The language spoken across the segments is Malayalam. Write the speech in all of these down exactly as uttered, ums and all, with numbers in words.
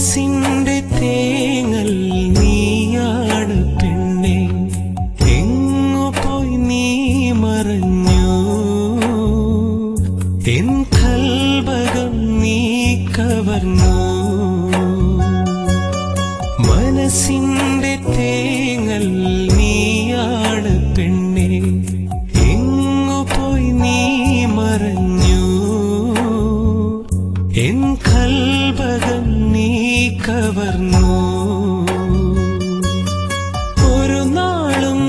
മനസ്സിന്റെ തേങ്ങൽ നീയാണ് പെണ്ണെ, എങ്ങു പോയി നീ മറഞ്ഞു, എൻ കൽബകം നീ കവർന്നു. മനസ്സിന്റെ തേങ്ങൽ നീയാണ് പെണ്ണെ, എങ്ങു പോയി നീ മറഞ്ഞു, എൻ കൽബകം നീ കവർന്നു. ഒരു നാളും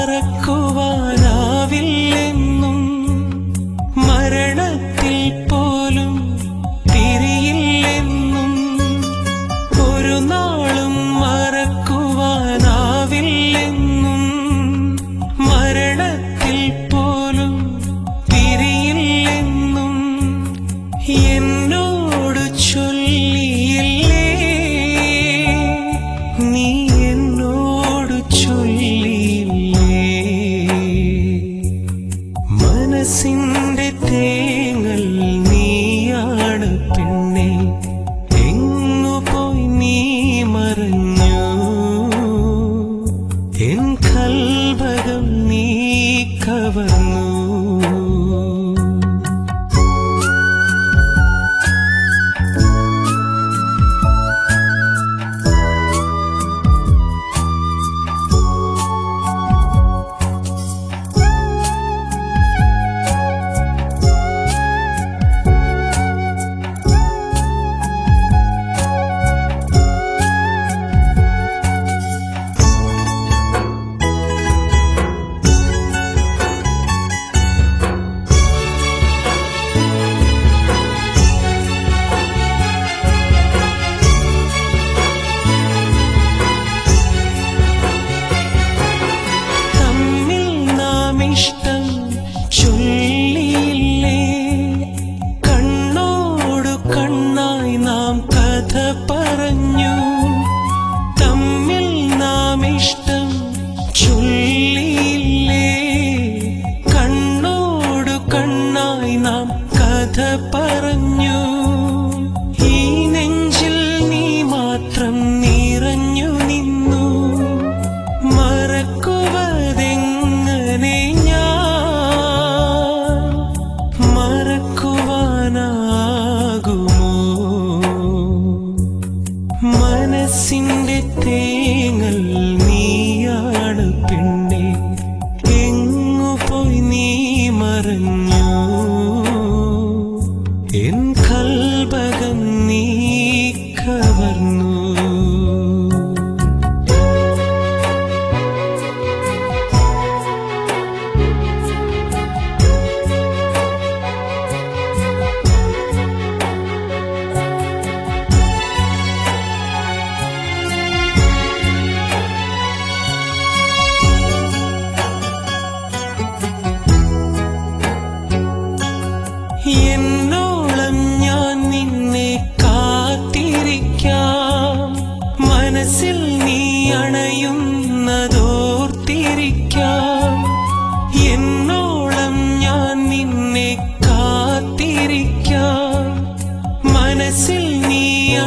മറക്കുവാനാവില്ലെന്നും മരണത്തിൽ പോലും പിരിയില്ലെന്നും, ഒരു നാളും മറക്കുവാനാവില്ലെന്നും മരണത്തിൽ പോലും പിരിയില്ലെന്നും എന്നോട് ചൊല്ലിയില്ലേ, നീ എന്നോട് ചൊല്ലിയില്ലേ. മനസ്സിന്റെ തേങ്ങൽ നീയാണ് പെണ്ണെ, എങ്ങു പോയി നീ മറഞ്ഞു, എൻ കൽബകം നീ കവർന്നു. ഇഷ്ടം ചൊല്ലിയില്ലേ, കണ്ണോടു കണ്ണായി നാം കഥ പറഞ്ഞു. തമ്മിൽ നാം ഇഷ്ടം ചൊല്ലിയില്ലേ, കണ്ണോടു കണ്ണായി നാം കഥ പറഞ്ഞു. ഈ നെഞ്ചിൽ നീ മാത്രം നിറഞ്ഞു നിന്നു, മറക്കുവതെങ്ങനെ മറക്കുവാനാകുമോ. മനസ്സിന്റെ തേങ്ങൽ നീയാണ് പെണ്ണെ, എങ്ങു പോയി നീ മറഞ്ഞു, എൻ കൽബകം നീ കവർന്നു. എന്നോളം ഞാൻ നിന്നെ കാത്തിരിക്കാം, മനസ്സിൽ നീ അണയുന്നതോർത്തിരിക്കാം. എന്നോളം ഞാൻ നിന്നെ കാത്തിരിക്കാം, മനസ്സിൽ നീ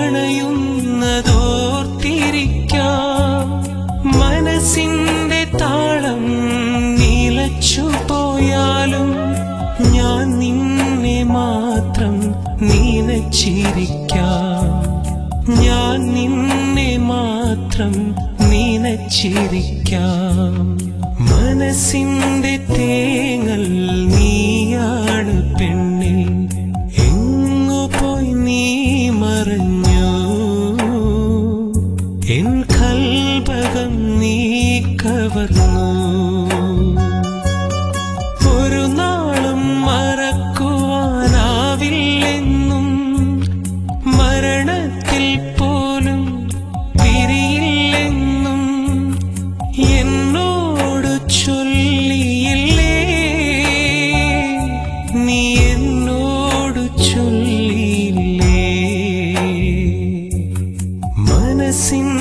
അണയുന്നതോർത്തിരിക്കാം. മനസ്സിന്റെ താളം നിലച്ചു പോയാലും ഞാൻ നിന്നെ മാത്രം നനച്ചിരിക്കാം, ഞാൻ നിന്നെ മാത്രം നനച്ചിരിക്കാം. മനസ്സിന്റെ തേങ്ങൽ നീയാണ് പെണ്ണെ, എങ്ങു പോയി നീ മറഞ്ഞു, എൻ കൽബകം നീ കവർന്നു. ഒരു നാളും മറക്കുവാനാവില്ലെന്നും മരണത്തിൽ പോലും പിരിയില്ലെന്നും എന്നോട് ചൊല്ലിയില്ലേ, നീ എന്നോട് ചൊല്ലിയില്ലേ. മനസ്സിൻ